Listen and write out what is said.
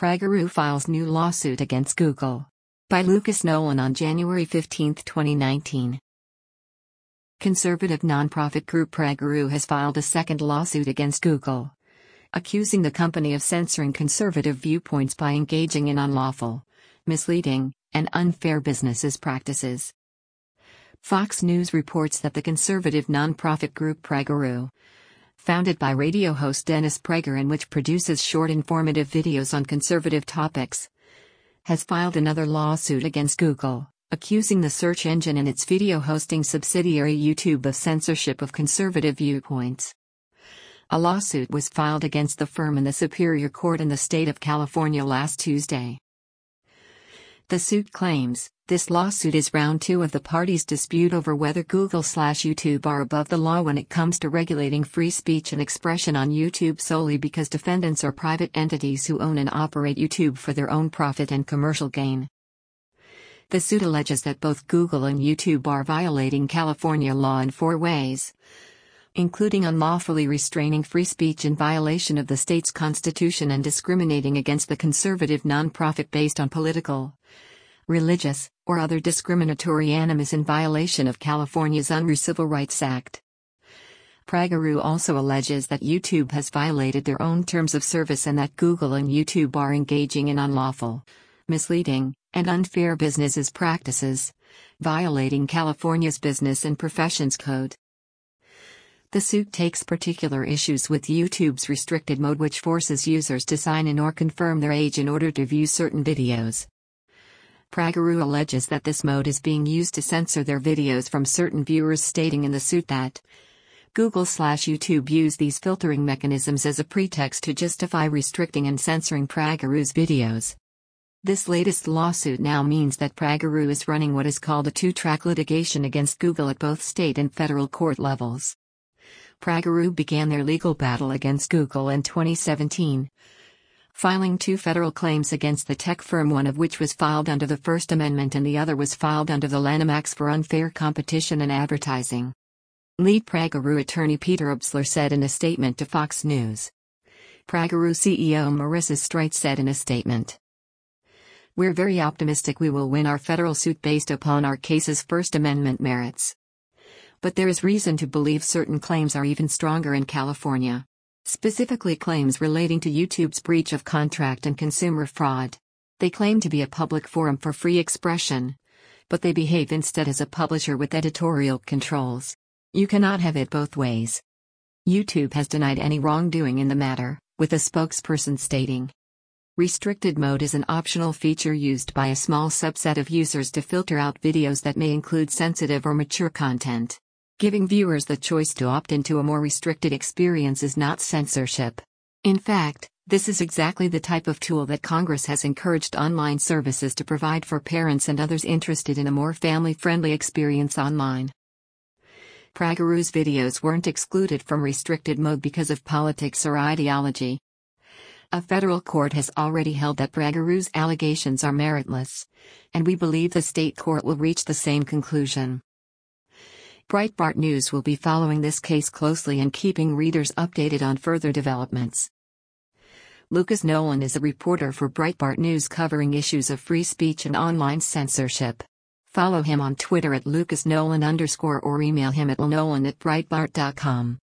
Prageru files new lawsuit against Google. By Lucas Nolan on January 15, 2019. Conservative nonprofit group Prageru has filed a second lawsuit against Google, accusing the company of censoring conservative viewpoints by engaging in unlawful, misleading, and unfair business practices. Fox News reports that the conservative nonprofit group Prageru, founded by radio host Dennis Prager and which produces short informative videos on conservative topics, has filed another lawsuit against Google, accusing the search engine and its video hosting subsidiary YouTube of censorship of conservative viewpoints. A lawsuit was filed against the firm in the Superior Court in the state of California last Tuesday. The suit claims, this lawsuit is round 2 of the parties' dispute over whether Google/YouTube are above the law when it comes to regulating free speech and expression on YouTube solely because defendants are private entities who own and operate YouTube for their own profit and commercial gain. The suit alleges that both Google and YouTube are violating California law in 4 ways, including unlawfully restraining free speech in violation of the state's constitution and discriminating against the conservative nonprofit based on political, religious, or other discriminatory animus in violation of California's Unruh Civil Rights Act. Prageru also alleges that YouTube has violated their own terms of service and that Google and YouTube are engaging in unlawful, misleading, and unfair business practices, violating California's Business and Professions Code. The suit takes particular issues with YouTube's restricted mode, which forces users to sign in or confirm their age in order to view certain videos. Prageru alleges that this mode is being used to censor their videos from certain viewers, stating in the suit that Google/YouTube use these filtering mechanisms as a pretext to justify restricting and censoring Prageru's videos. This latest lawsuit now means that Prageru is running what is called a 2-track litigation against Google at both state and federal court levels. Prageru began their legal battle against Google in 2017, filing 2 federal claims against the tech firm, one of which was filed under the First Amendment and the other was filed under the Lanham Act for unfair competition and advertising. Lead Prageru attorney Peter Obstler said in a statement to Fox News. Prageru CEO Marissa Streit said in a statement, "We're very optimistic we will win our federal suit based upon our case's First Amendment merits. But there is reason to believe certain claims are even stronger in California. Specifically claims relating to YouTube's breach of contract and consumer fraud. They claim to be a public forum for free expression, but they behave instead as a publisher with editorial controls. You cannot have it both ways." YouTube has denied any wrongdoing in the matter, with a spokesperson stating, "Restricted mode is an optional feature used by a small subset of users to filter out videos that may include sensitive or mature content. Giving viewers the choice to opt into a more restricted experience is not censorship. In fact, this is exactly the type of tool that Congress has encouraged online services to provide for parents and others interested in a more family-friendly experience online." Prageru's videos weren't excluded from restricted mode because of politics or ideology. A federal court has already held that Prageru's allegations are meritless, and we believe the state court will reach the same conclusion. Breitbart News will be following this case closely and keeping readers updated on further developments. Lucas Nolan is a reporter for Breitbart News covering issues of free speech and online censorship. Follow him on Twitter at @LucasNolan_ or email him at lnolan@breitbart.com.